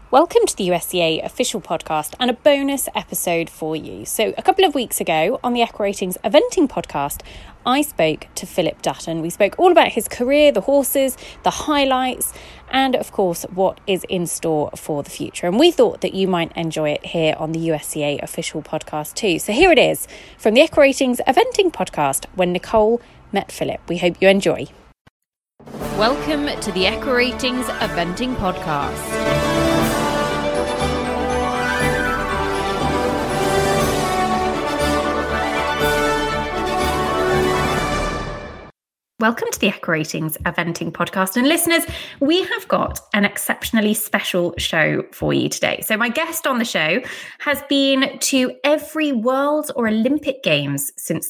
Welcome to the USCA official podcast and a bonus episode for you. So a couple of weeks ago on the Echo Ratings Eventing podcast, I spoke to Philip Dutton. We spoke all about his career, the horses, the highlights, and of course, what is in store for the future. And we thought that you might enjoy it here on the USCA official podcast too. So here it is from the Echo Ratings Eventing podcast when Nicole met Philip. We hope you enjoy. Welcome to the Echo Ratings Eventing podcast. Welcome to the Echo Ratings Eventing podcast. And listeners, we have got an exceptionally special show for you today. So my guest on the show has been to every World or Olympic Games since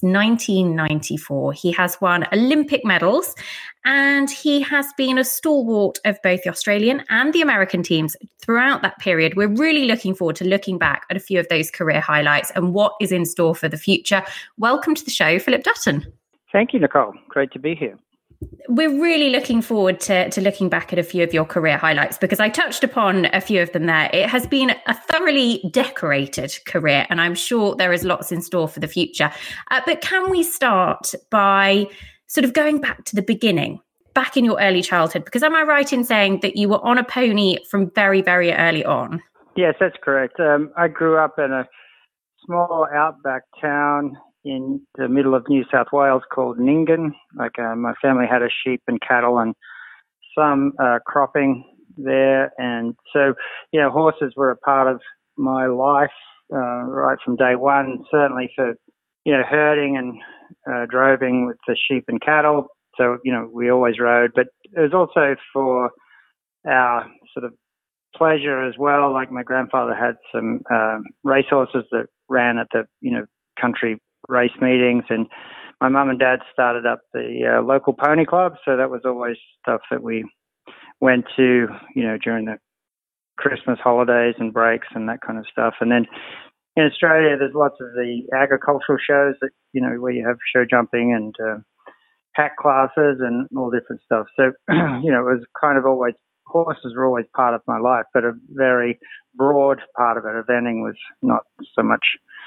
1994. He has won Olympic medals and he has been a stalwart of both the Australian and the American teams throughout that period. We're really looking forward to looking back at a few of those career highlights and what is in store for the future. Welcome to the show, Philip Dutton. Thank you, Nicole. Great to be here. We're really looking forward to looking back at a few of your career highlights because I touched upon a few of them there. It has been a thoroughly decorated career and I'm sure there is lots in store for the future. But can we start by sort of going back to the beginning, back in your early childhood? Because am I right in saying that you were on a pony from very, very early on? Yes, that's correct. I grew up in a small outback town in the middle of New South Wales called Nyngan. My family had a sheep and cattle and some cropping there. And so, horses were a part of my life right from day one, certainly for, herding and droving with the sheep and cattle. So, we always rode, but it was also for our sort of pleasure as well. Like my grandfather had some racehorses that ran at the, country race meetings, and my mum and dad started up the local pony club, so that was always stuff that we went to, during the Christmas holidays and breaks and that kind of stuff. And then in Australia, there's lots of the agricultural shows that, where you have show jumping and hack classes and all different stuff. So, it was kind of always, horses were always part of my life, but a very broad part of it. Eventing was not so much,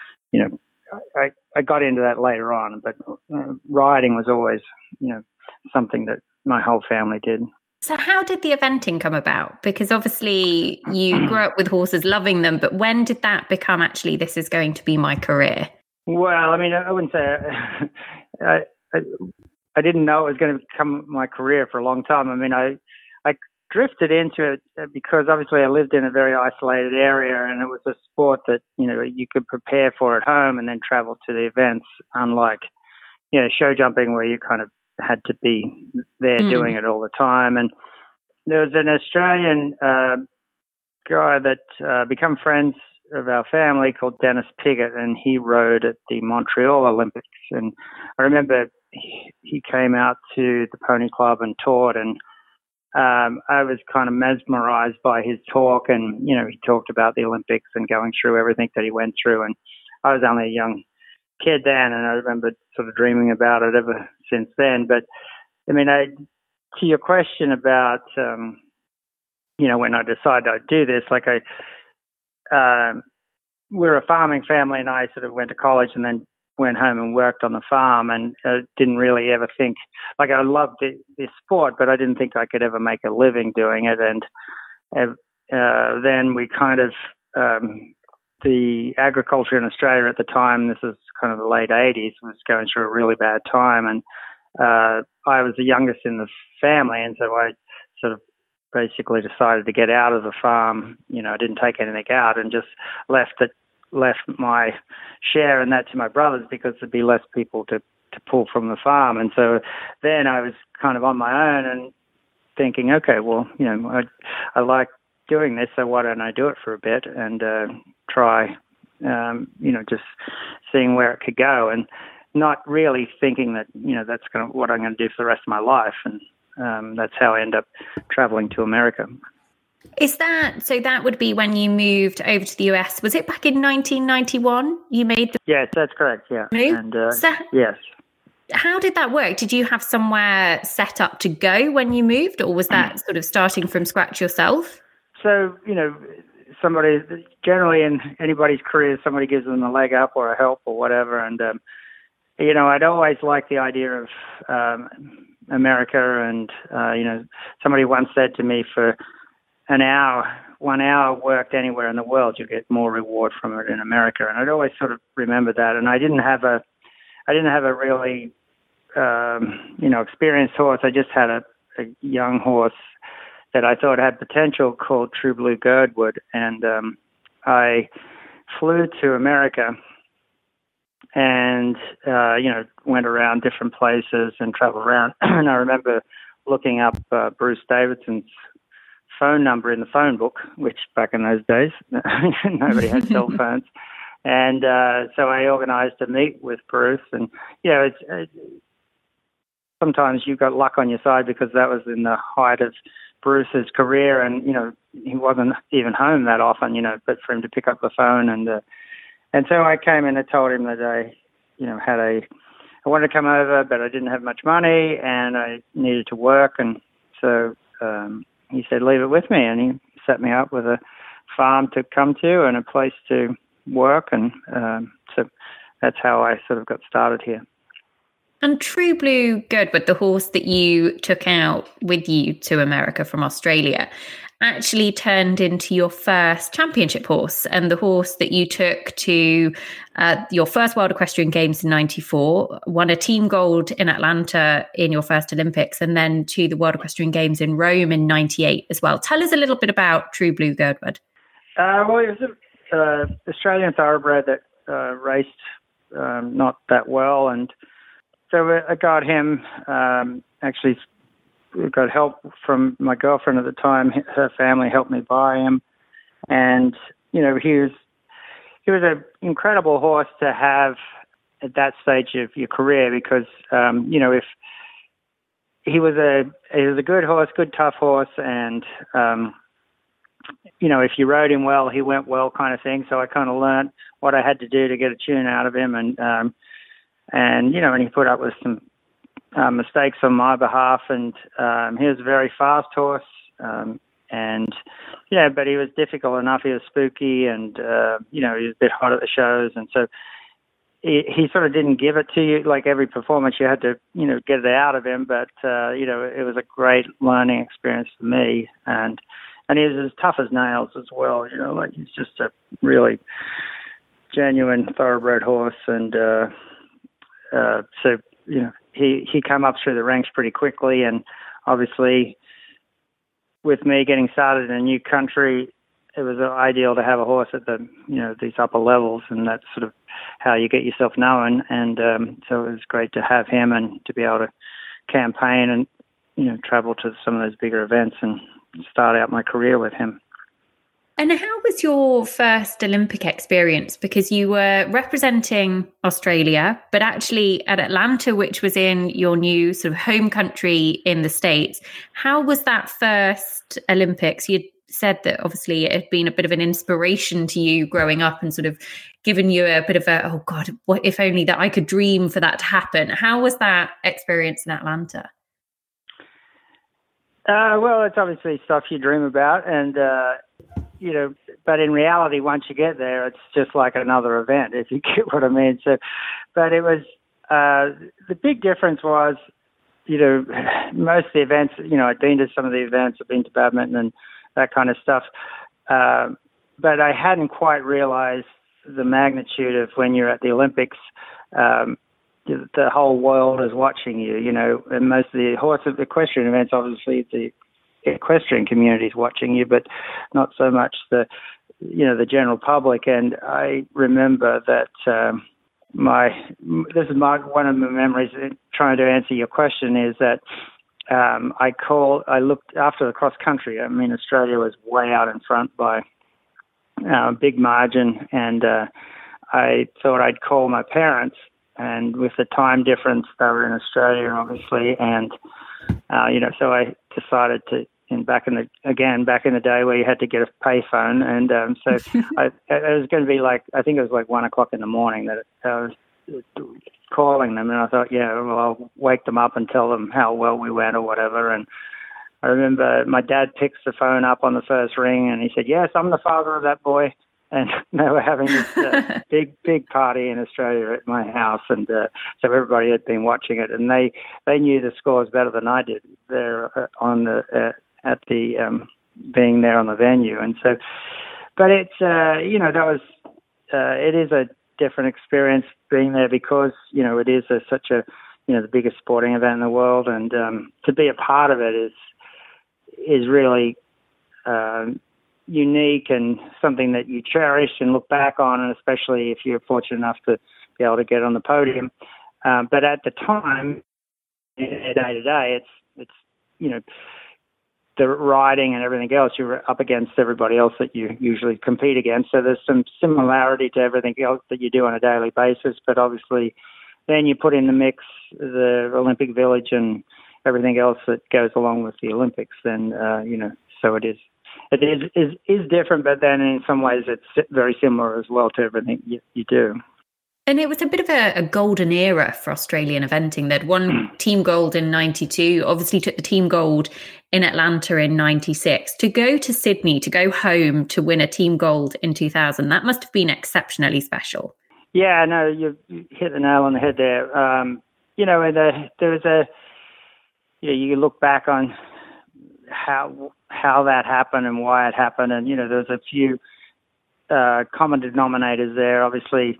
I got into that later on, but riding was always, something that my whole family did. So how did the eventing come about? Because obviously you grew up with horses, loving them, but when did that become actually, this is going to be my career? Well, I mean, I wouldn't say, I didn't know it was going to become my career for a long time. I mean, I drifted into it because obviously I lived in a very isolated area and it was a sport that, you could prepare for at home and then travel to the events, unlike, show jumping where you kind of had to be there doing it all the time. And there was an Australian guy that became friends of our family called Dennis Piggott, and he rode at the Montreal Olympics. And I remember he came out to the Pony Club and taught, and I was kind of mesmerized by his talk, and, he talked about the Olympics and going through everything that he went through. And I was only a young kid then, and I remember sort of dreaming about it ever since then. But, I mean, to your question about, when I decided I'd do this, we're a farming family, and I sort of went to college and then went home and worked on the farm, and didn't really ever think, I loved this sport, but I didn't think I could ever make a living doing it. And then we kind of, the agriculture in Australia at the time, this is kind of the late 80s, was going through a really bad time. And I was the youngest in the family, and so I sort of basically decided to get out of the farm. I didn't take anything out and just left my share in that to my brothers because there'd be less people to pull from the farm. And so then I was kind of on my own and thinking, okay, well, I like doing this, so why don't I do it for a bit and try, just seeing where it could go, and not really thinking that, that's what I'm going to do for the rest of my life. And that's how I end up traveling to America. Is that, so that would be when you moved over to the US. Was it back in 1991 you made the Yes, that's correct, yeah. move? And, So yes. how did that work? Did you have somewhere set up to go when you moved, or was that sort of starting from scratch yourself? So, somebody, generally in anybody's career, somebody gives them a leg up or a help or whatever. And, I'd always liked the idea of America. And, somebody once said to me, for 1 hour worked anywhere in the world, you get more reward from it in America. And I'd always sort of remembered that. And I didn't have a really, experienced horse. I just had a young horse that I thought had potential called True Blue Girdwood. And I flew to America and, went around different places and traveled around. And I remember looking up Bruce Davidson's phone number in the phone book, which back in those days, nobody had cell phones. And so I organized a meet with Bruce. And, sometimes you've got luck on your side because that was in the height of Bruce's career. And, he wasn't even home that often, but for him to pick up the phone. And so I came in and told him that I wanted to come over, but I didn't have much money and I needed to work. And so he said, leave it with me. And he set me up with a farm to come to and a place to work. And so that's how I sort of got started here. And True Blue Girdwood, the horse that you took out with you to America from Australia, actually turned into your first championship horse, and the horse that you took to your first World Equestrian Games in '94, won a team gold in Atlanta in your first Olympics, and then to the World Equestrian Games in Rome in '98 as well. Tell us a little bit about True Blue Girdwood. Well, it was an Australian thoroughbred that raced not that well, and so I got him, actually got help from my girlfriend at the time. Her family helped me buy him. And, he was an incredible horse to have at that stage of your career because, if he was a good horse, good tough horse. And, if you rode him well, he went well kind of thing. So I kind of learned what I had to do to get a tune out of him. And he put up with some mistakes on my behalf, and he was a very fast horse, but he was difficult enough. He was spooky, and he was a bit hot at the shows, and so he sort of didn't give it to you. Like every performance, you had to get it out of him. But it was a great learning experience for me, and he was as tough as nails as well. Like he's just a really genuine thoroughbred horse, and so he came up through the ranks pretty quickly, and obviously with me getting started in a new country, it was ideal to have a horse at the these upper levels, and that's sort of how you get yourself known. And so it was great to have him and to be able to campaign and travel to some of those bigger events and start out my career with him. And how was your first Olympic experience? Because you were representing Australia, but actually at Atlanta, which was in your new sort of home country in the States. How was that first Olympics? You said that obviously it had been a bit of an inspiration to you growing up and sort of given you a bit of a, oh God, what if only that I could dream for that to happen. How was that experience in Atlanta? Well, it's obviously stuff you dream about, and but in reality, once you get there, it's just like another event, if you get what I mean. So, but it was, the big difference was, most of the events, I'd been to some of the events, I've been to badminton and that kind of stuff. But I hadn't quite realized the magnitude of when you're at the Olympics, the whole world is watching you, and most of the horse equestrian events, obviously the equestrian community is watching you, but not so much the general public. And I remember that this is one of my memories trying to answer your question is that I looked after the cross country. I mean, Australia was way out in front by a big margin, and I thought I'd call my parents. And with the time difference, they were in Australia, obviously, and so I decided to. And back in the day where you had to get a payphone, and so it was going to be like, I think it was like 1:00 in the morning that I was calling them, and I thought, I'll wake them up and tell them how well we went or whatever. And I remember my dad picks the phone up on the first ring and he said, "Yes, I'm the father of that boy." And they were having this big party in Australia at my house, and so everybody had been watching it, and they knew the scores better than I did there on the at the being there on the venue, and so. But it's that was it is a different experience being there because it is such a the biggest sporting event in the world, and to be a part of it is really. Unique and something that you cherish and look back on, and especially if you're fortunate enough to be able to get on the podium. But at the time, day to day, it's the riding and everything else. You're up against everybody else that you usually compete against. So there's some similarity to everything else that you do on a daily basis. But obviously, then you put in the mix the Olympic Village and everything else that goes along with the Olympics. Then so it is. It is different, but then in some ways it's very similar as well to everything you do. And it was a bit of a golden era for Australian eventing. They'd won team gold in 92, obviously took the team gold in Atlanta in 96. To go to Sydney, to go home to win a team gold in 2000, that must have been exceptionally special. Yeah, no, you hit the nail on the head there. There was you look back on how that happened and why it happened, and there's a few common denominators there. Obviously,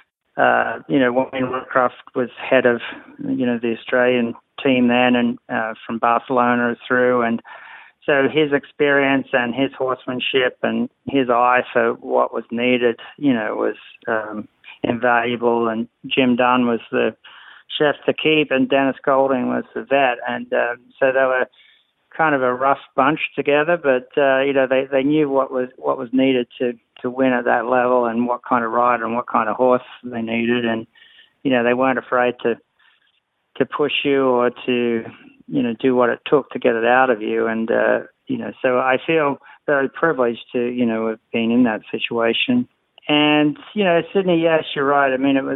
Wayne Roycroft was head of the Australian team then, and from Barcelona through, and so his experience and his horsemanship and his eye for what was needed, was invaluable. And Jim Dunn was the chef to keep, and Dennis Golding was the vet, and so they were kind of a rough bunch together, but they knew what was needed to win at that level, and what kind of rider and what kind of horse they needed, and they weren't afraid to push you or to do what it took to get it out of you, and so I feel very privileged to have been in that situation. And Sydney, yes, you're right. I mean, it was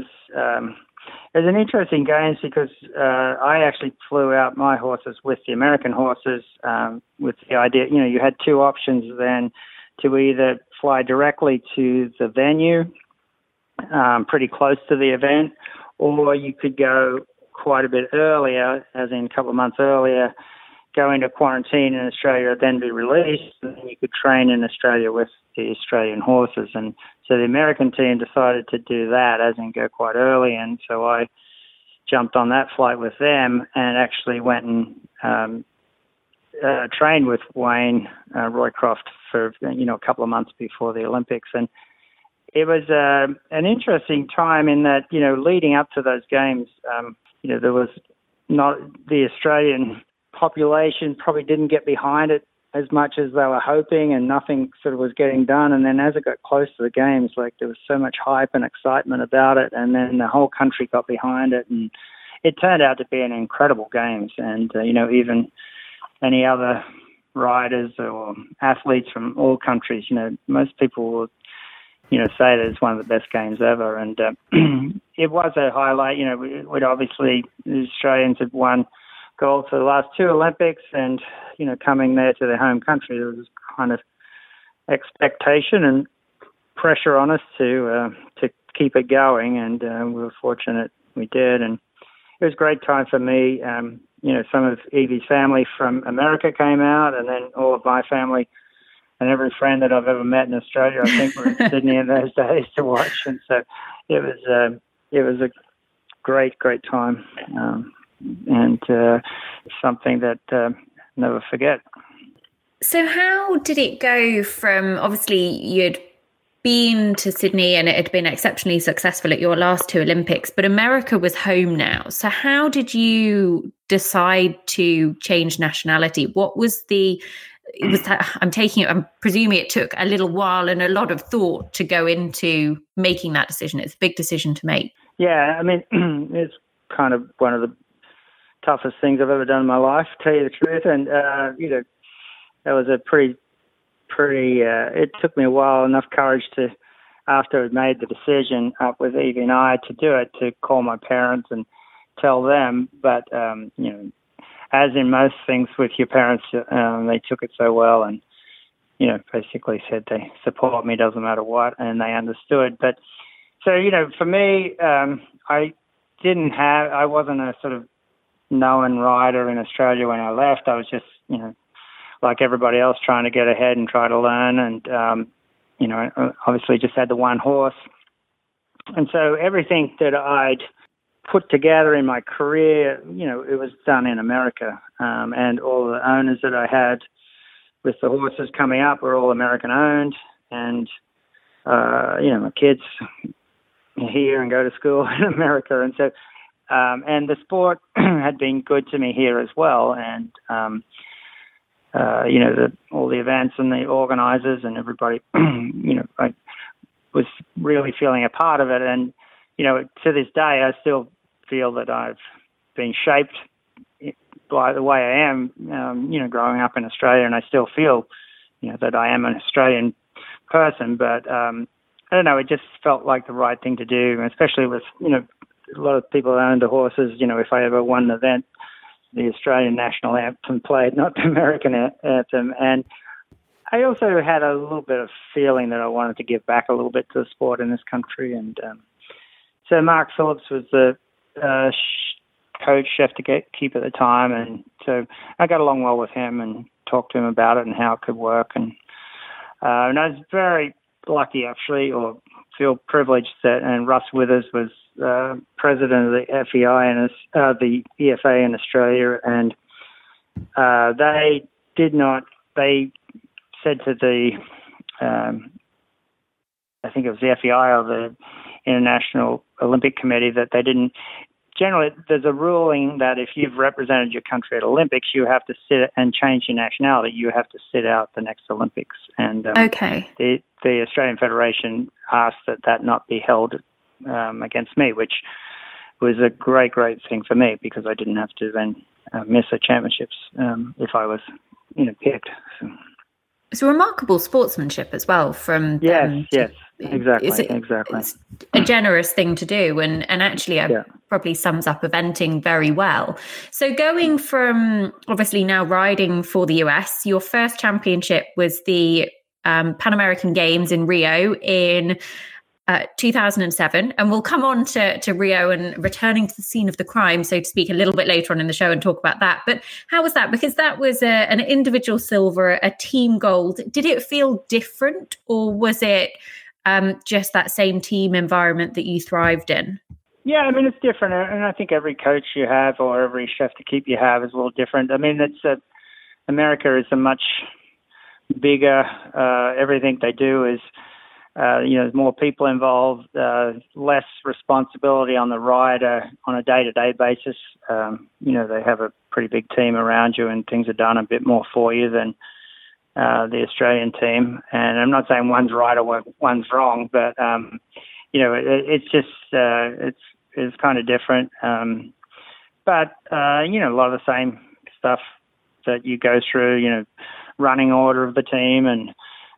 an interesting games because I actually flew out my horses with the American horses with the idea, you had two options then to either fly directly to the venue pretty close to the event, or you could go quite a bit earlier, as in a couple of months earlier, go into quarantine in Australia, then be released, and then you could train in Australia with the Australian horses. And so the American team decided to do that, as in go quite early, and so I jumped on that flight with them and actually went and trained with Wayne Roycroft for a couple of months before the Olympics. And it was an interesting time in that leading up to those games, there was not the Australian population probably didn't get behind it as much as they were hoping, and nothing sort of was getting done. And then as it got close to the games, there was so much hype and excitement about it, and then the whole country got behind it, and it turned out to be an incredible games. And even any other riders or athletes from all countries, most people will say that it's one of the best games ever. And it was a highlight. We'd obviously, the Australians had won gold for the last two Olympics, and coming there to their home country, there was kind of expectation and pressure on us to keep it going, and we were fortunate we did. And it was a great time for me. Some of Evie's family from America came out, and then all of my family and every friend that I've ever met in Australia, I think, were in Sydney in those days to watch. And so it was a great time. And something that never forget. So how did it go from, obviously you'd been to Sydney and it had been exceptionally successful at your last two Olympics, but America was home now. So how did you decide to change nationality? What was I'm presuming it took a little while and a lot of thought to go into making that decision. It's a big decision to make. Yeah, I mean, it's kind of one of the toughest things I've ever done in my life, to tell you the truth. And, that was a pretty, it took me a while, enough courage to, after I'd made the decision up with Evie and I to do it, to call my parents and tell them. But, as in most things with your parents, they took it so well and, basically said they support me, doesn't matter what, and they understood. But so, for me, I wasn't a sort of known rider in Australia when I left. I was just, like everybody else, trying to get ahead and try to learn. And, obviously just had the one horse. And so everything that I'd put together in my career, it was done in America. And all the owners that I had with the horses coming up were all American owned. And, my kids here and go to school in America. And so, and the sport had been good to me here as well. And, all the events and the organizers and everybody, I was really feeling a part of it. And, to this day, I still feel that I've been shaped by the way I am, growing up in Australia. And I still feel, that I am an Australian person. But I don't know, it just felt like the right thing to do, especially with, a lot of people own the horses. If I ever won an event, the Australian national anthem played, not the American anthem. And I also had a little bit of feeling that I wanted to give back a little bit to the sport in this country. And so Mark Phillips was the coach, chef to keep at the time. And so I got along well with him and talked to him about it and how it could work. And I was very lucky, actually, or feel privileged that, and Russ Withers was president of the FEI and the EFA in Australia, and they said to the, I think it was the FEI or the International Olympic Committee, that they didn't, generally there's a ruling that if you've represented your country at Olympics, you have to sit and change your nationality. You have to sit out the next Olympics. And okay. The Australian Federation asked that not be held against me, which was a great thing for me because I didn't have to then miss the championships if I was, picked. So. It's remarkable sportsmanship as well from them. Yes, exactly. It's a generous thing to do, and actually probably sums up eventing very well. So going from obviously now riding for the US, your first championship was the Pan American Games in Rio in 2007, and we'll come on to Rio and returning to the scene of the crime, so to speak, a little bit later on in the show and talk about that. But how was that? Because that was an individual silver, a team gold. Did it feel different, or was it just that same team environment that you thrived in? Yeah, I mean, it's different, and I think every coach you have or every chef to keep you have is a little different. I mean, America is a much bigger. Everything they do is. There's more people involved, less responsibility on the rider on a day-to-day basis. They have a pretty big team around you and things are done a bit more for you than the Australian team. And I'm not saying one's right or one's wrong, but, it's just, it's kind of different. But a lot of the same stuff that you go through, running order of the team and,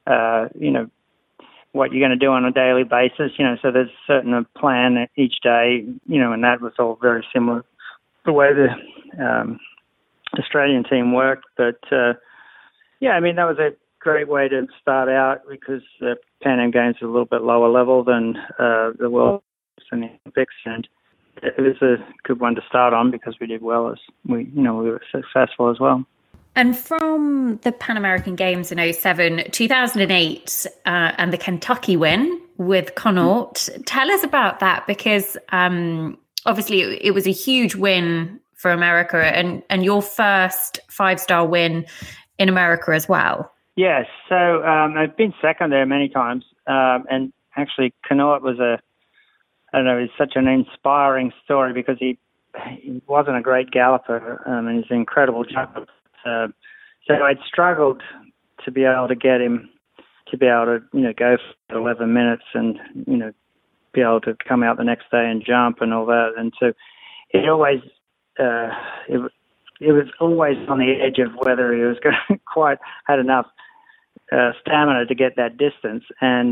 what you're going to do on a daily basis, so there's a certain plan each day, and that was all very similar the way the Australian team worked. But, that was a great way to start out because the Pan Am Games are a little bit lower level than the World and the Olympics, and it was a good one to start on because we did well as we were successful as well. And from the Pan American Games in 2007, 2008, and the Kentucky win with Connaught, tell us about that because obviously it was a huge win for America and your first 5-star win in America as well. Yes, so I've been second there many times, and actually Connaught was it's such an inspiring story because he wasn't a great galloper, and he's an incredible jumper. So I'd struggled to be able to get him to be able to, go for 11 minutes and, be able to come out the next day and jump and all that. And so it always, it was always on the edge of whether he was going to quite had enough stamina to get that distance. And,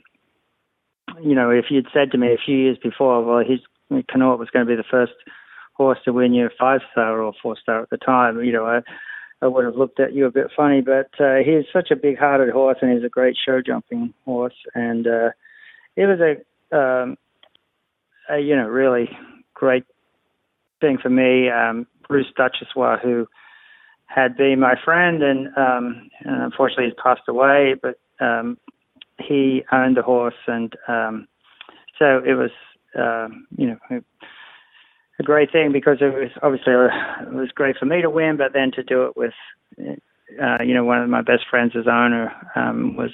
if you'd said to me a few years before, well, Connaught was going to be the first horse to win you a 5-star or 4-star at the time. I would have looked at you a bit funny, but he's such a big-hearted horse, and he's a great show-jumping horse. And it was a really great thing for me. Bruce Duchessois, who had been my friend, and unfortunately he's passed away, but he owned the horse, and so it was, a great thing, because it was obviously it was great for me to win, but then to do it with, one of my best friends as owner was,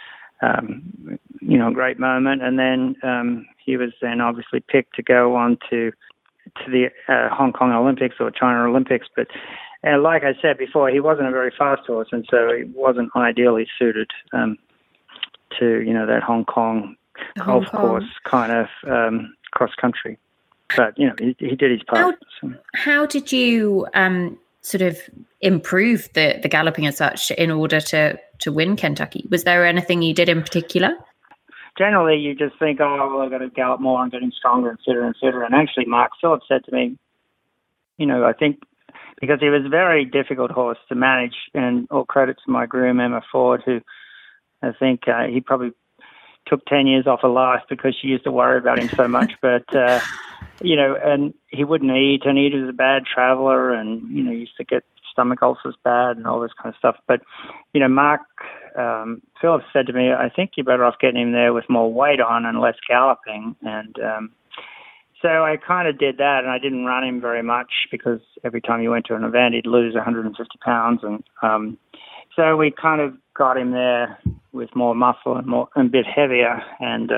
a great moment. And then he was then obviously picked to go on to the Hong Kong Olympics or China Olympics, but like I said before, he wasn't a very fast horse, and so he wasn't ideally suited to that Hong Kong golf course kind of cross country. But he did his part. How did you sort of improve the galloping as such in order to win Kentucky? Was there anything you did in particular? Generally, you just think, I've got to gallop more. I'm getting stronger and fitter and fitter. And actually, Mark Phillips said to me, I think because he was a very difficult horse to manage, and all credit to my groom, Emma Ford, who I think he probably took 10 years off of life because she used to worry about him so much. But, and he wouldn't eat, and he was a bad traveler, and, used to get stomach ulcers bad and all this kind of stuff. But, Mark Phillips said to me, I think you're better off getting him there with more weight on and less galloping. And so I kind of did that, and I didn't run him very much because every time he went to an event, he'd lose 150 pounds. And so we kind of got him there with more muscle and a bit heavier. And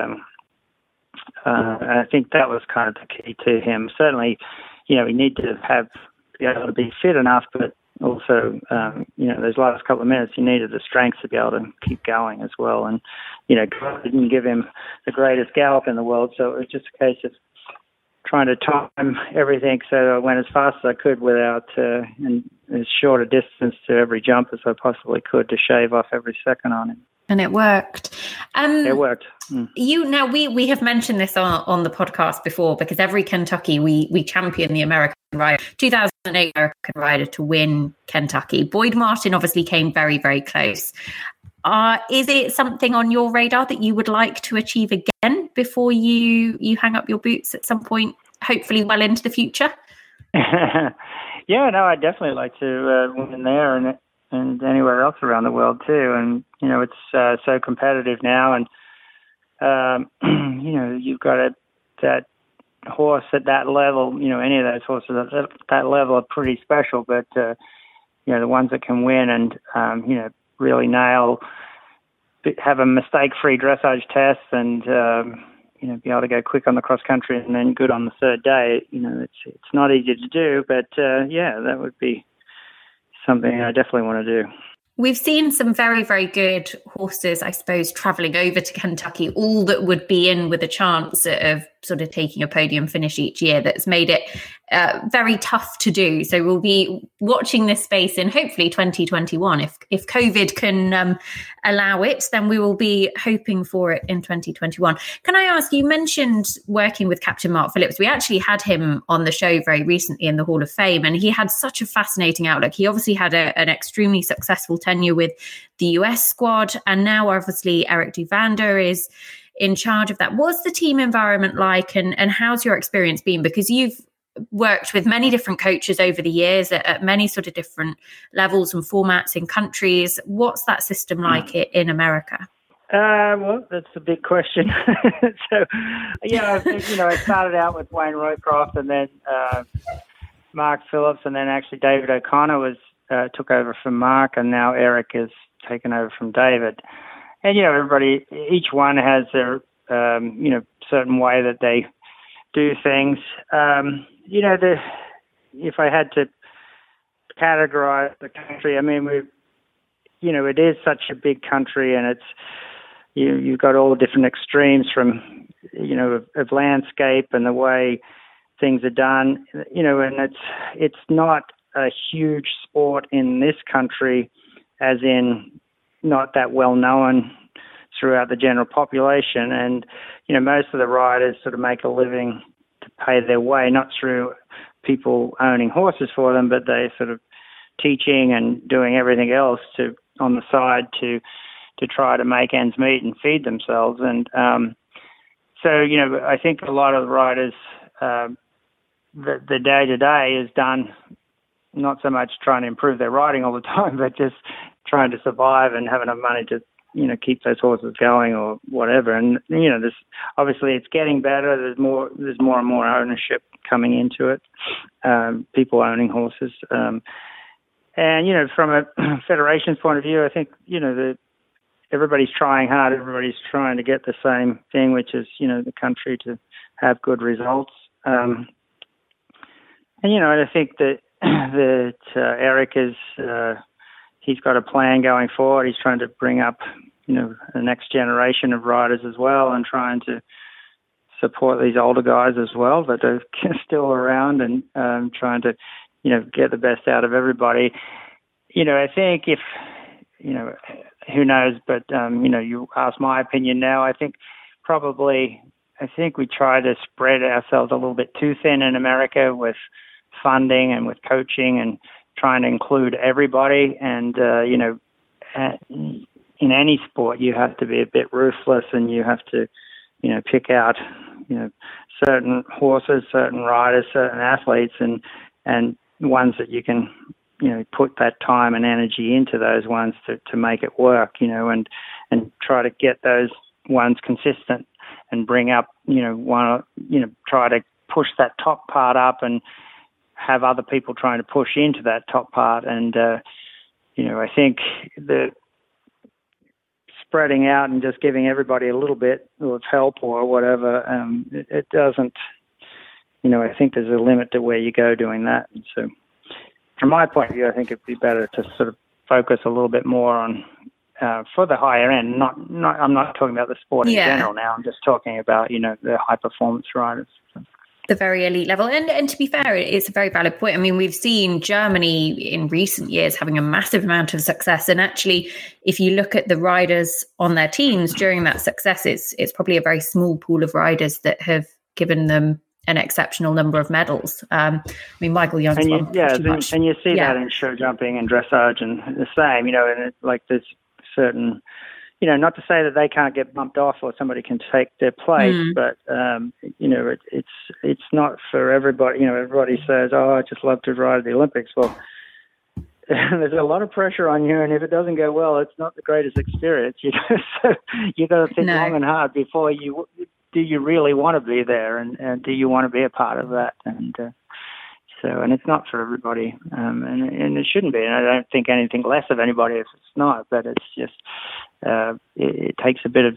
I think that was kind of the key to him. Certainly, he needed to be able to be fit enough, but also, those last couple of minutes, he needed the strength to be able to keep going as well. And, God didn't give him the greatest gallop in the world, so it was just a case of trying to time everything so I went as fast as I could without and as short a distance to every jump as I possibly could to shave off every second on him. And it worked. It worked. We have mentioned this on the podcast before, because every Kentucky we champion the American rider. 2008 American rider to win Kentucky. Boyd Martin obviously came very, very close. Is it something on your radar that you would like to achieve again before you hang up your boots at some point, hopefully well into the future? Yeah, no, I'd definitely like to win there and anywhere else around the world too. And, it's so competitive now, and, you've got that horse at that level, any of those horses at that level are pretty special, but, the ones that can win and, really have a mistake-free dressage test and, be able to go quick on the cross country and then good on the third day. It's not easy to do, but that would be something I definitely want to do. We've seen some very, very good horses, I suppose, travelling over to Kentucky, all that would be in with a chance of sort of taking a podium finish each year. That's made it very tough to do. So we'll be watching this space in hopefully 2021. If COVID can allow it, then we will be hoping for it in 2021. Can I ask, you mentioned working with Captain Mark Phillips. We actually had him on the show very recently in the Hall of Fame, and he had such a fascinating outlook. He obviously had an extremely successful tenure with the US squad, and now obviously Eric Duvander is in charge of that. What's the team environment like, and how's your experience been? Because you've worked with many different coaches over the years at many sort of different levels and formats in countries. What's that system like in America? Well, that's a big question. So, I started out with Wayne Roycroft, and then Mark Phillips, and then actually David O'Connor took over from Mark, and now Eric has taken over from David. And, everybody, each one has their, certain way that they do things. If I had to categorize the country, I mean, it is such a big country, and it's, you've got all different extremes from, of landscape and the way things are done, and it's not a huge sport in this country, as in not that well known throughout the general population. And, most of the riders sort of make a living to pay their way, not through people owning horses for them, but they're sort of teaching and doing everything else on the side to try to make ends meet and feed themselves. And so, I think a lot of the riders, the day-to-day is done not so much trying to improve their riding all the time, but just trying to survive and have enough money to, keep those horses going or whatever. And, this obviously it's getting better. There's more and more ownership coming into it, people owning horses. And, from a federation's point of view, I think, everybody's trying hard. Everybody's trying to get the same thing, which is, the country to have good results. And, I think that Eric is, he's got a plan going forward. He's trying to bring up, the next generation of riders as well, and trying to support these older guys as well that are still around, and trying to, get the best out of everybody. I think if, who knows, but, you ask my opinion now. I think we try to spread ourselves a little bit too thin in America with funding and with coaching and trying to include everybody. And, in any sport, you have to be a bit ruthless, and you have to, pick out, certain horses, certain riders, certain athletes, and ones that you can, put that time and energy into those ones to make it work, and try to get those ones consistent and bring up, try to push that top part up and have other people trying to push into that top part. And, I think the spreading out and just giving everybody a little bit of help or whatever, it doesn't, I think there's a limit to where you go doing that. And so from my point of view, I think it'd be better to sort of focus a little bit more on, for the higher end, I'm not talking about the sport in general now. I'm just talking about, the high performance riders. The very elite level. And to be fair, it's a very valid point. I mean, we've seen Germany in recent years having a massive amount of success. And actually, if you look at the riders on their teams during that success, it's probably a very small pool of riders that have given them an exceptional number of medals. I mean, Michael Young's and you see that in show jumping and dressage and the same, and there's certain, not to say that they can't get bumped off or somebody can take their place, but, it's not for everybody. Everybody says, oh, I just love to ride at the Olympics. Well, there's a lot of pressure on you, and if it doesn't go well, it's not the greatest experience. So you got to think long and hard before do you really want to be there, and do you want to be a part of that? And and it's not for everybody, and it shouldn't be. And I don't think anything less of anybody if it's not. But it's just it takes a bit of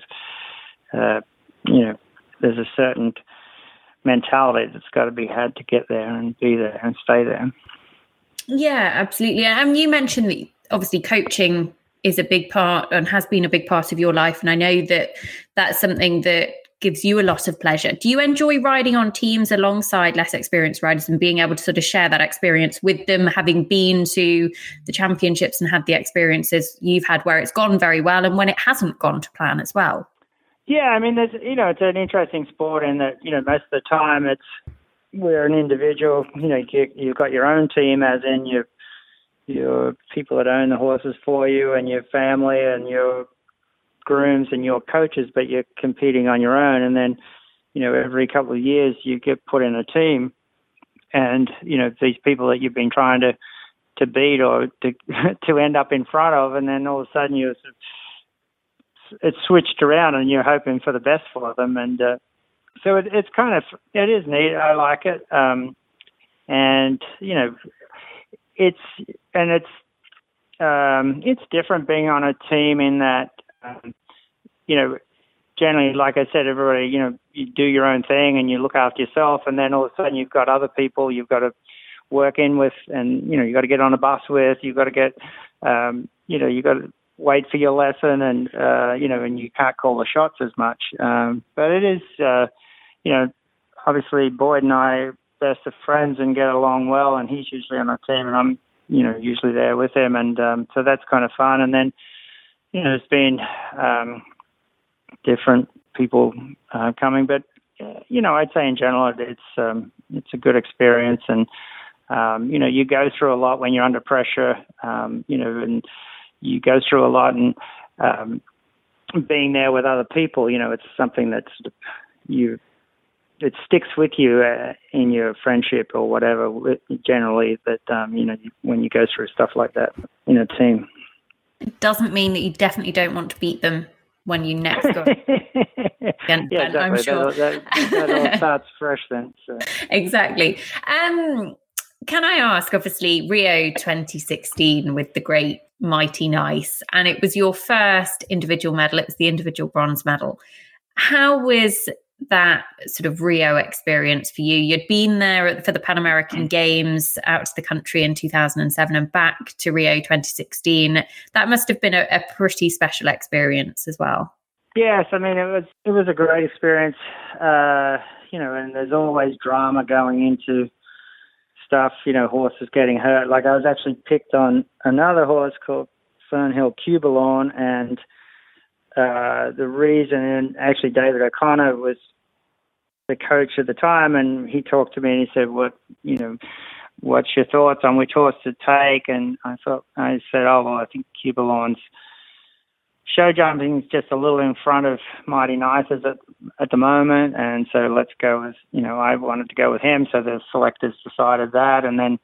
there's a certain mentality that's got to be had to get there and be there and stay there. Yeah, absolutely. And you mentioned that obviously coaching is a big part and has been a big part of your life. And I know that that's something that gives you a lot of pleasure. Do you enjoy riding on teams alongside less experienced riders and being able to sort of share that experience with them, having been to the championships and had the experiences you've had where it's gone very well and when it hasn't gone to plan as well? Yeah, I mean, there's, it's an interesting sport in that, most of the time we're an individual, you've got your own team, as in your people that own the horses for you and your family and your grooms and your coaches, but you're competing on your own. And then, every couple of years you get put in a team, and, these people that you've been trying to beat or to end up in front of, and then all of a sudden it's switched around and you're hoping for the best for them. And so it is neat. I like it. And, it's different being on a team in that, generally, like I said, everybody, you do your own thing and you look after yourself, and then all of a sudden you've got other people you've got to work in with, and, you've got to get on a bus with, you've got to get, you've got to wait for your lesson, and, and you can't call the shots as much. But it is, obviously Boyd and I are best of friends and get along well, and he's usually on our team and I'm, usually there with him. And so that's kind of fun. And then, there's been different people coming, but, I'd say in general, it's a good experience. And you go through a lot when you're under pressure. And you go through a lot, and being there with other people, it's something that's it sticks with you in your friendship or whatever. Generally, that when you go through stuff like that in a team, it doesn't mean that you definitely don't want to beat them when you next go. Again, yeah, exactly. I'm sure that all starts fresh then. So. Exactly. Can I ask? Obviously, Rio 2016 with the great Mighty Nice, and it was your first individual medal. It was the individual bronze medal. How was that sort of Rio experience for you? You'd been there for the Pan American Games out to the country in 2007 and back to Rio 2016. That must have been a pretty special experience as well. Yes, I mean, it was a great experience, and there's always drama going into stuff, horses getting hurt. Like, I was actually picked on another horse called Fernhill Cubalon, and the reason, and actually David O'Connor was the coach at the time, and he talked to me and he said, what's your thoughts on which horse to take? And I said, I think Cubalon's show jumping is just a little in front of Mighty Nice's at the moment, and so let's go with, I wanted to go with him, so the selectors decided that, and then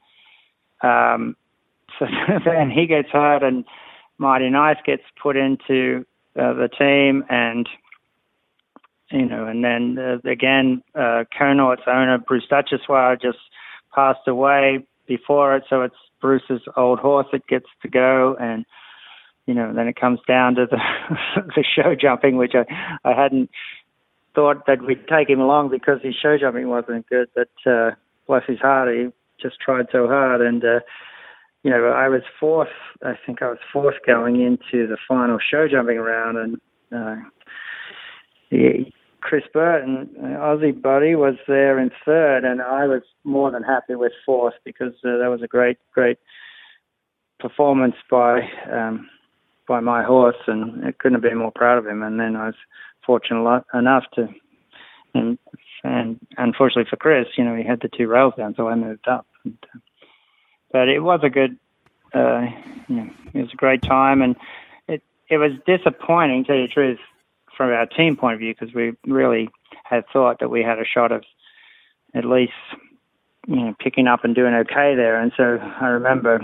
so then he gets hurt, and Mighty Nice gets put into the team, and and then again, Connaught's owner, Bruce Duchessois, just passed away before it, so it's Bruce's old horse that gets to go, and then it comes down to the show jumping, which I hadn't thought that we'd take him along because his show jumping wasn't good, but bless his heart, he just tried so hard. And, I was fourth. I think I was fourth going into the final show jumping round, and Chris Burton, Aussie buddy, was there in third, and I was more than happy with fourth because that was a great performance by my horse, and I couldn't have been more proud of him. And then I was fortunate enough to, and unfortunately for Chris, he had the two rails down, so I moved up. But it was a good, it was a great time, and it was disappointing, to tell you the truth, from our team point of view, because we really had thought that we had a shot of at least, picking up and doing okay there. And so I remember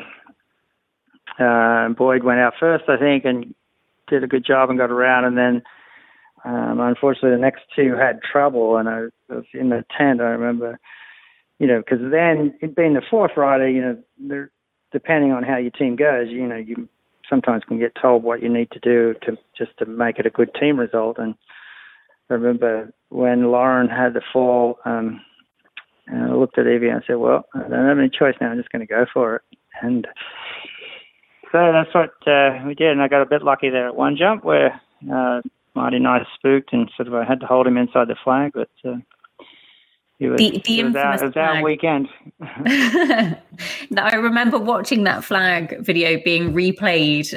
Boyd went out first, I think, and did a good job and got around. And then, unfortunately, the next two had trouble, and I was in the tent. I remember, because then it being the fourth rider, depending on how your team goes, you sometimes can get told what you need to do to make it a good team result. And I remember when Lauren had the fall, and I looked at Evie and I said, well, I don't have any choice now. I'm just going to go for it. And so that's what we did. And I got a bit lucky there at one jump where Mighty Nice spooked, and sort of I had to hold him inside the flag, but it was our weekend. Now, I remember watching that flag video being replayed,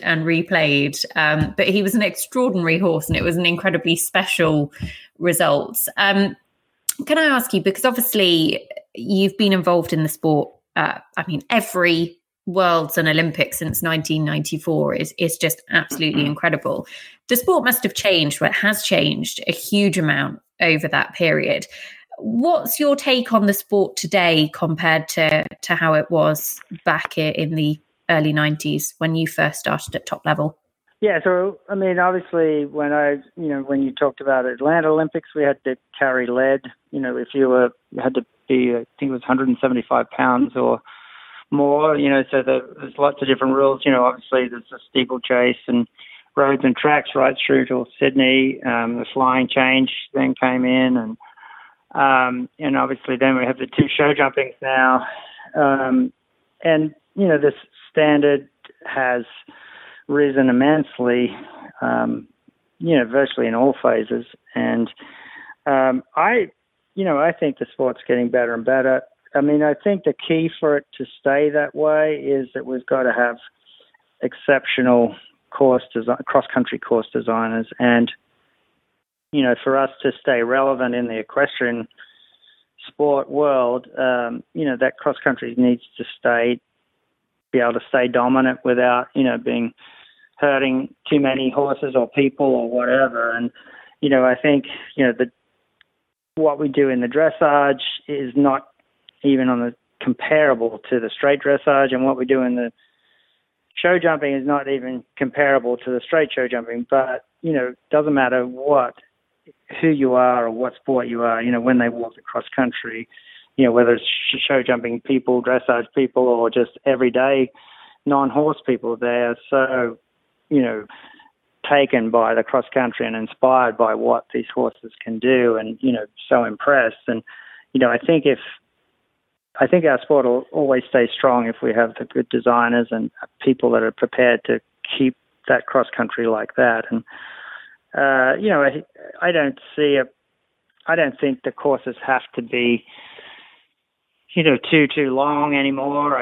but he was an extraordinary horse, and it was an incredibly special result. Can I ask you, because obviously you've been involved in the sport, every Worlds and Olympics since 1994 is just absolutely incredible. The sport must have changed, or it has changed a huge amount over that period. What's your take on the sport today compared to how it was back in the early 90s when you first started at top level? Yeah, so, obviously when you talked about Atlanta Olympics, we had to carry lead. If you had to be, I think it was 175 pounds or more, so there's lots of different rules. Obviously there's a steeplechase and roads and tracks right through to Sydney. The flying change then came in, and obviously then we have the two show jumpings now. And, this standard has risen immensely, virtually in all phases. And I think the sport's getting better and better. I think the key for it to stay that way is that we've got to have exceptional cross-country course designers. And, for us to stay relevant in the equestrian sport world, that cross country needs to be able to stay dominant without, being hurting too many horses or people or whatever. And, I think, what we do in the dressage is not even on the comparable to the straight dressage, and what we do in the show jumping is not even comparable to the straight show jumping. But, it doesn't matter who you are or what sport you are, when they walk across country, whether it's show jumping people, dressage people, or just everyday non-horse people, they're so, taken by the cross country and inspired by what these horses can do, and, so impressed. And, I think our sport will always stay strong if we have the good designers and people that are prepared to keep that cross country like that. And, I don't think the courses have to be, too long anymore.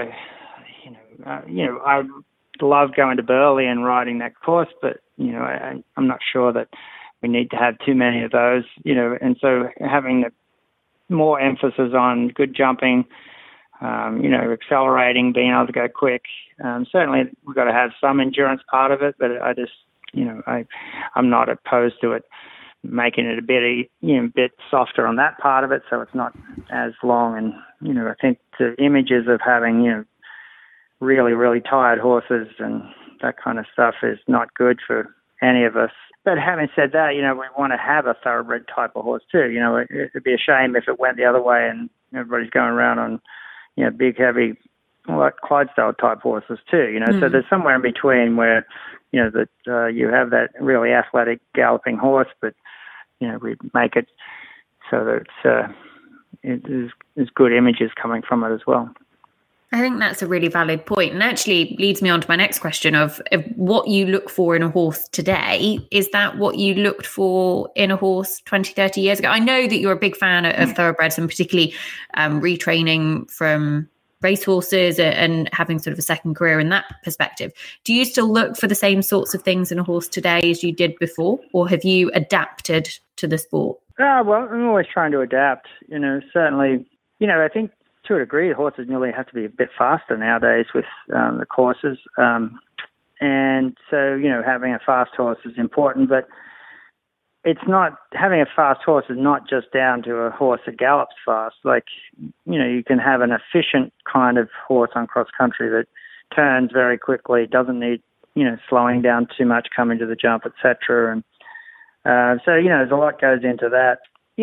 I love going to Burleigh and riding that course, but, I'm not sure that we need to have too many of those, and so having more emphasis on good jumping, accelerating, being able to go quick. Certainly we've got to have some endurance part of it, but I just, I'm not opposed to it, making it a bit softer on that part of it, so it's not as long. And, I think the images of having, really, really tired horses and that kind of stuff is not good for any of us. But having said that, we want to have a thoroughbred type of horse too. It'd be a shame if it went the other way and everybody's going around on, big, heavy, like Clydesdale type horses too. So there's somewhere in between where, that you have that really athletic galloping horse, but, we make it so that there's good images coming from it as well. I think that's a really valid point, and actually leads me on to my next question of what you look for in a horse today. Is that what you looked for in a horse 20, 30 years ago? I know that you're a big fan of thoroughbreds, and particularly retraining from racehorses and having sort of a second career in that perspective. Do you still look for the same sorts of things in a horse today as you did before, or have you adapted to the sport? Well, I'm always trying to adapt. Certainly, I think, to a degree, the horses nearly have to be a bit faster nowadays with the courses. And so, having a fast horse is important, but it's not, having a fast horse is not just down to a horse that gallops fast. Like, you can have an efficient kind of horse on cross country that turns very quickly, doesn't need, slowing down too much coming to the jump, etc. And so, there's a lot goes into that.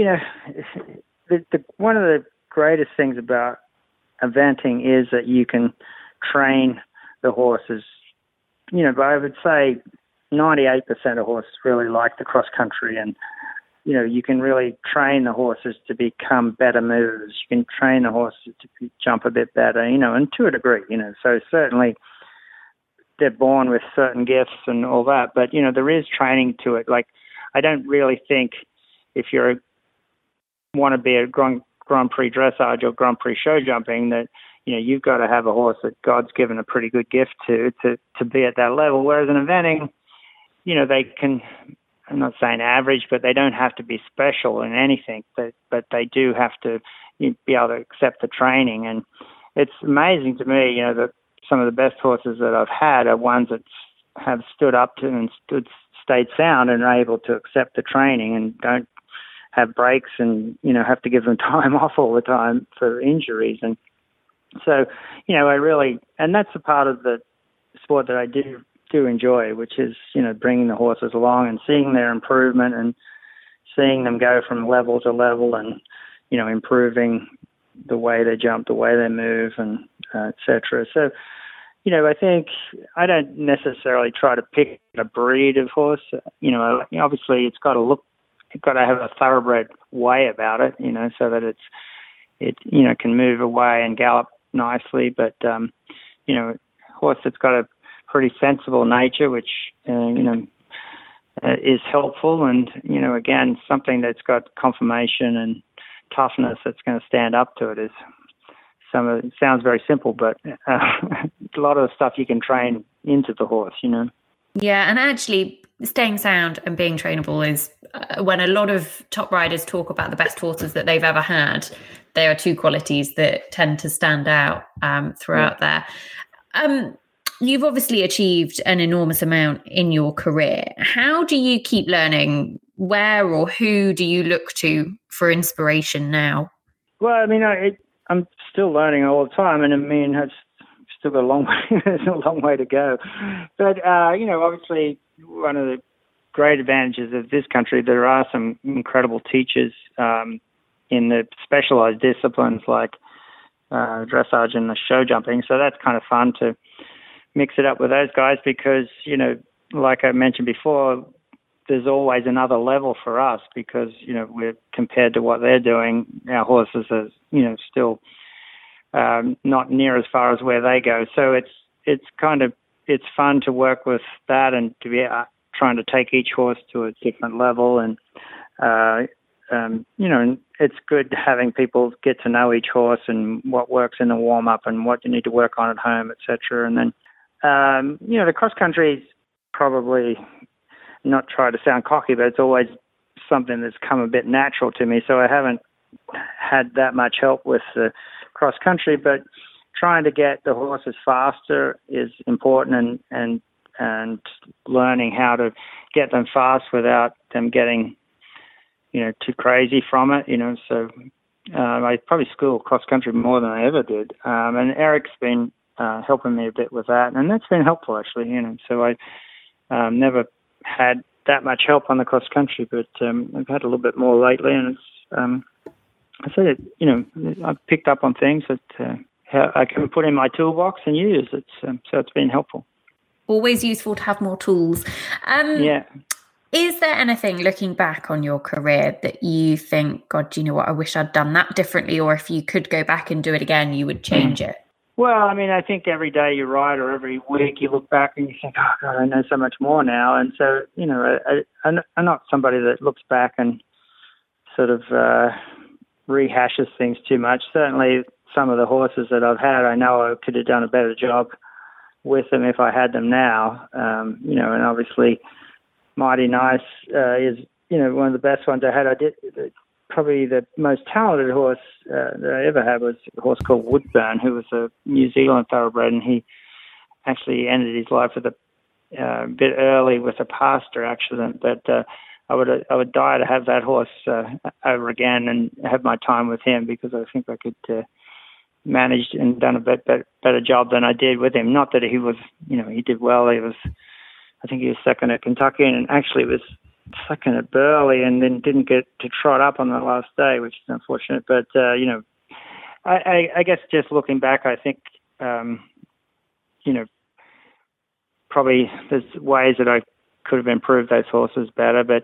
One of the greatest things about eventing is that you can train the horses, but I would say 98% of horses really like the cross country, and, you can really train the horses to become better movers. You can train the horses to jump a bit better, and to a degree, so certainly they're born with certain gifts and all that, but, there is training to it. Like, I don't really think if you want to be a Grand Prix dressage or Grand Prix show jumping that, you've got to have a horse that God's given a pretty good gift to be at that level. Whereas in eventing, they can, I'm not saying average, but they don't have to be special in anything, but they do have to be able to accept the training. And it's amazing to me, that some of the best horses that I've had are ones that have stood up to and stayed sound and are able to accept the training and don't have breaks and, have to give them time off all the time for injuries. And so, and that's a part of the sport that I do enjoy, which is, bringing the horses along and seeing their improvement and seeing them go from level to level and, improving the way they jump, the way they move, and et cetera. So, I think I don't necessarily try to pick a breed of horse. Obviously it's got to have a thoroughbred way about it, so that it can move away and gallop nicely. But, horse that's got a pretty sensible nature, which, is helpful. And, again, something that's got conformation and toughness that's going to stand up to it is it sounds very simple, but a lot of the stuff you can train into the horse, Yeah, and actually staying sound and being trainable is when a lot of top riders talk about the best horses that they've ever had, there are two qualities that tend to stand out throughout there. You've obviously achieved an enormous amount in your career. How do you keep learning? Where or who do you look to for inspiration now? Well, I mean, I'm still learning all the time, and I mean, I've still got a long way. There's a long way to go. But obviously, one of the great advantages of this country, there are some incredible teachers in the specialized disciplines like dressage and the show jumping. So that's kind of fun to mix it up with those guys because, like I mentioned before, there's always another level for us because, we're compared to what they're doing, our horses are, still not near as far as where they go. So it's fun to work with that and to be trying to take each horse to a different level. And, it's good having people get to know each horse and what works in the warm-up and what you need to work on at home, et cetera. And then, the cross-country is probably, not try to sound cocky, but it's always something that's come a bit natural to me. So I haven't had that much help with the cross-country, but trying to get the horses faster is important and learning how to get them fast without them getting too crazy from it, so I probably school cross-country more than I ever did. And Eric's been helping me a bit with that, and that's been helpful, actually, so I never had that much help on the cross-country, but I've had a little bit more lately, and it's, I say that, I've picked up on things that I can put in my toolbox and use. So it's been helpful. Always useful to have more tools. Yeah. Is there anything looking back on your career that you think, God, do you know what, I wish I'd done that differently, or if you could go back and do it again, you would change it? Well, I mean, I think every day you ride or every week you look back and you think, oh, God, I know so much more now. And so, I'm not somebody that looks back and sort of rehashes things too much. Certainly some of the horses that I've had, I know I could have done a better job with them if I had them now. And obviously Mighty Nice is, one of the best ones I had. I did probably the most talented horse that I ever had was a horse called Woodburn, who was a New Zealand thoroughbred, and he actually ended his life with a bit early with a pasture accident. But I would die to have that horse over again and have my time with him because I think I could managed and done a better job than I did with him. Not that he was, he did well. I think he was second at Kentucky and actually was second at Burley and then didn't get to trot up on the last day, which is unfortunate. But, I guess just looking back, I think, probably there's ways that I could have improved those horses better. But,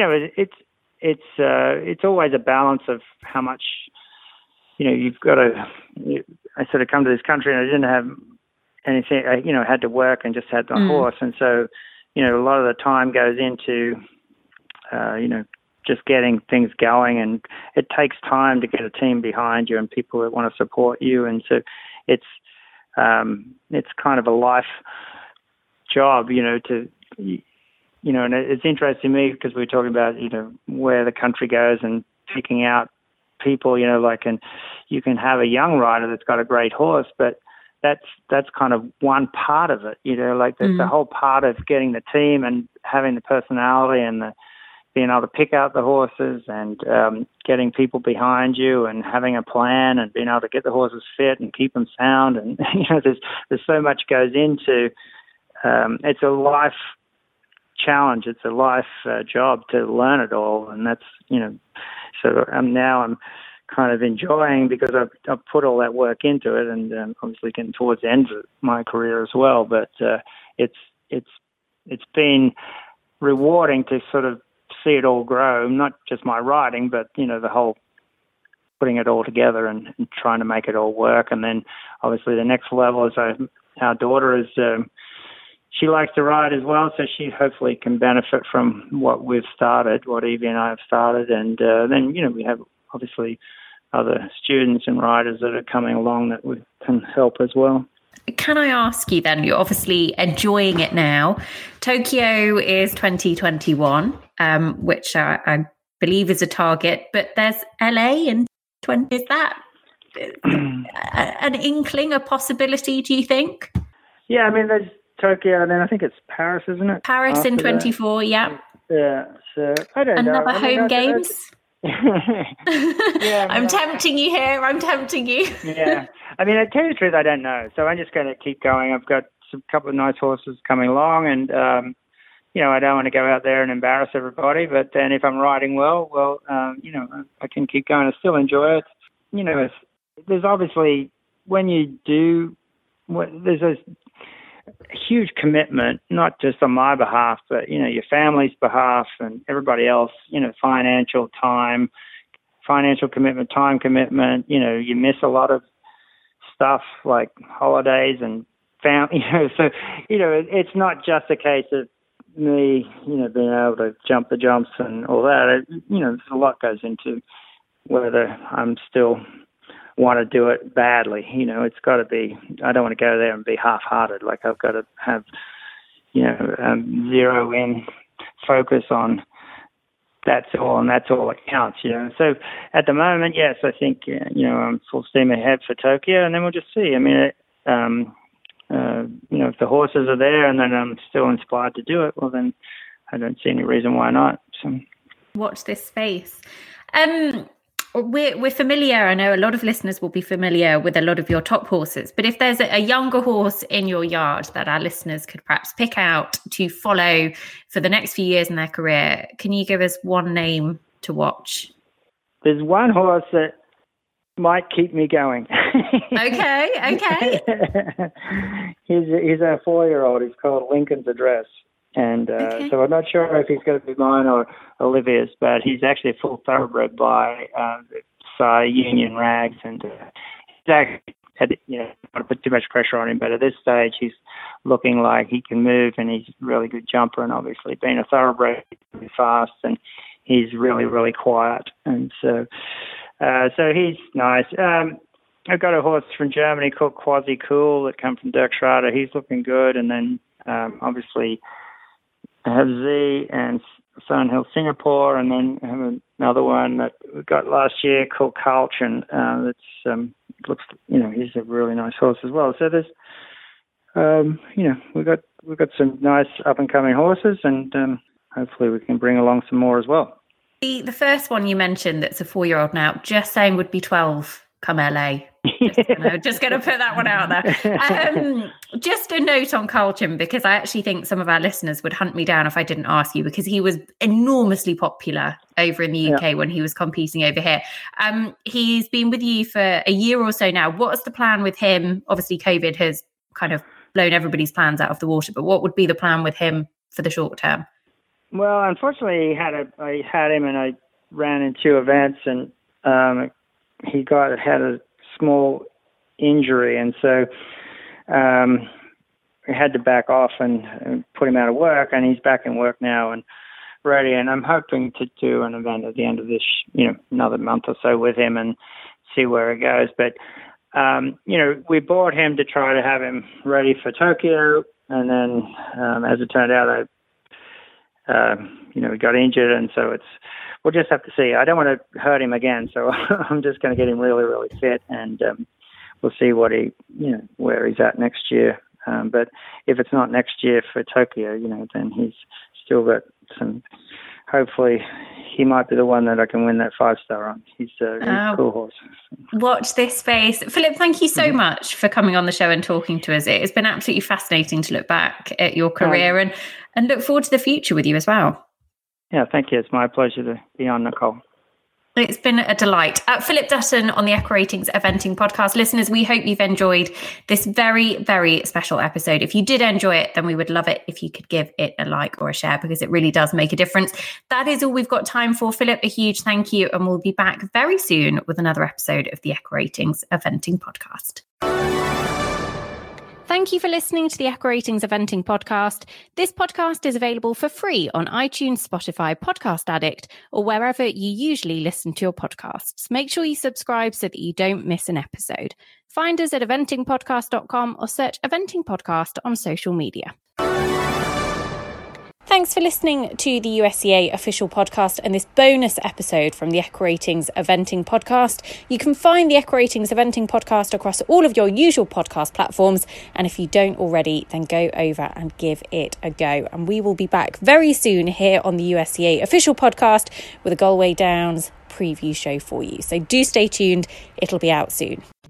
it's always a balance of how much, you've got to, I sort of come to this country and I didn't have anything, I had to work and just had the horse. And so, a lot of the time goes into, just getting things going, and it takes time to get a team behind you and people that want to support you. And so it's kind of a life job, and it's interesting to me because we're talking about, where the country goes and picking out people, and you can have a young rider that's got a great horse, but that's kind of one part of it, the whole part of getting the team and having the personality and being able to pick out the horses and getting people behind you and having a plan and being able to get the horses fit and keep them sound. And, there's so much goes into, it's a life challenge. It's a life job to learn it all. And that's, so I'm kind of enjoying because I've put all that work into it, and obviously getting towards the end of my career as well. But it's been rewarding to sort of see it all grow, not just my riding, but the whole putting it all together and trying to make it all work. And then obviously the next level is our daughter is she likes to ride as well, so she hopefully can benefit from what we've started, what Evie and I have started. And then, we have obviously other students and riders that are coming along that we can help as well. Can I ask you then, you're obviously enjoying it now. Tokyo is 2021, which I believe is a target, but there's LA in 20. Is that an inkling, a possibility, do you think? Yeah, I mean, there's Tokyo, and then I think it's Paris, isn't it? Paris in 24, yeah. Yeah, so I don't know. Another home games? Yeah, I'm tempting you here. I'm tempting you. Yeah. I mean, to tell you the truth, I don't know. So I'm just going to keep going. I've got a couple of nice horses coming along, and, I don't want to go out there and embarrass everybody. But then if I'm riding well, I can keep going. I still enjoy it. There's obviously, when you do, there's a huge commitment, not just on my behalf, but, your family's behalf and everybody else, financial commitment, time commitment, you miss a lot of stuff like holidays and family, so, it's not just a case of me, being able to jump the jumps and all that. There's a lot goes into whether I'm still want to do it badly. It's got to be, I don't want to go there and be half-hearted. Like, I've got to have, zero in focus on that's all that counts, So at the moment, yes, I think, I'm full steam ahead for Tokyo, and then we'll just see. I mean, if the horses are there and then I'm still inspired to do it, well, then I don't see any reason why not. So watch this space. We're familiar. I know a lot of listeners will be familiar with a lot of your top horses, but if there's a younger horse in your yard that our listeners could perhaps pick out to follow for the next few years in their career, can you give us one name to watch? There's one horse that might keep me going. Okay. He's a 4-year-old. He's called Lincoln's Address. And so I'm not sure if he's going to be mine or Olivia's, but he's actually a full thoroughbred by Union Rags, and he's actually I don't want to put too much pressure on him, but at this stage he's looking like he can move, and he's a really good jumper, and obviously being a thoroughbred, he's really fast, and he's really, really quiet, and so he's nice. I've got a horse from Germany called Quasi Cool that come from Dirk Schrader. He's looking good, and then obviously I have Z and Thornhill Singapore, and then I have another one that we got last year called Carlton. That's looks, he's a really nice horse as well. So there's, we've got some nice up and coming horses, and hopefully we can bring along some more as well. The first one you mentioned that's a 4-year-old now, just saying would be 12 come LA. Just going to put that one out there. Just a note on Carlton, because I actually think some of our listeners would hunt me down if I didn't ask you, because he was enormously popular over in the UK when he was competing over here. He's been with you for a year or so now. What's the plan with him? Obviously, COVID has kind of blown everybody's plans out of the water, but what would be the plan with him for the short term? Well, unfortunately, I had him and I ran in 2 events, and he had a small injury, and so we had to back off and put him out of work, and he's back in work now and ready, and I'm hoping to do an event at the end of this, another month or so with him and see where it goes. But, we bought him to try to have him ready for Tokyo, and then as it turned out, he got injured, and so we'll just have to see. I don't want to hurt him again, so I'm just going to get him really, really fit, and we'll see where he's at next year. But if it's not next year for Tokyo, then he's still got some. Hopefully, he might be the one that I can win that 5-star on. He's a cool horse. Watch this space. Philip, thank you so much for coming on the show and talking to us. It's been absolutely fascinating to look back at your career and look forward to the future with you as well. Yeah, thank you. It's my pleasure to be on, Nicole. It's been a delight. Philip Dutton on the EquiRatings Eventing podcast. Listeners, we hope you've enjoyed this very, very special episode. If you did enjoy it, then we would love it if you could give it a like or a share, because it really does make a difference. That is all we've got time for. Philip, a huge thank you, and we'll be back very soon with another episode of the EquiRatings Eventing podcast. Thank you for listening to the Echo Ratings Eventing podcast. This podcast is available for free on iTunes, Spotify, Podcast Addict, or wherever you usually listen to your podcasts. Make sure you subscribe so that you don't miss an episode. Find us at eventingpodcast.com or search Eventing Podcast on social media. Thanks for listening to the USEA official podcast and this bonus episode from the Echo Ratings Eventing podcast. You can find the Echo Ratings Eventing podcast across all of your usual podcast platforms. And if you don't already, then go over and give it a go. And we will be back very soon here on the USEA official podcast with a Galway Downs preview show for you. So do stay tuned. It'll be out soon.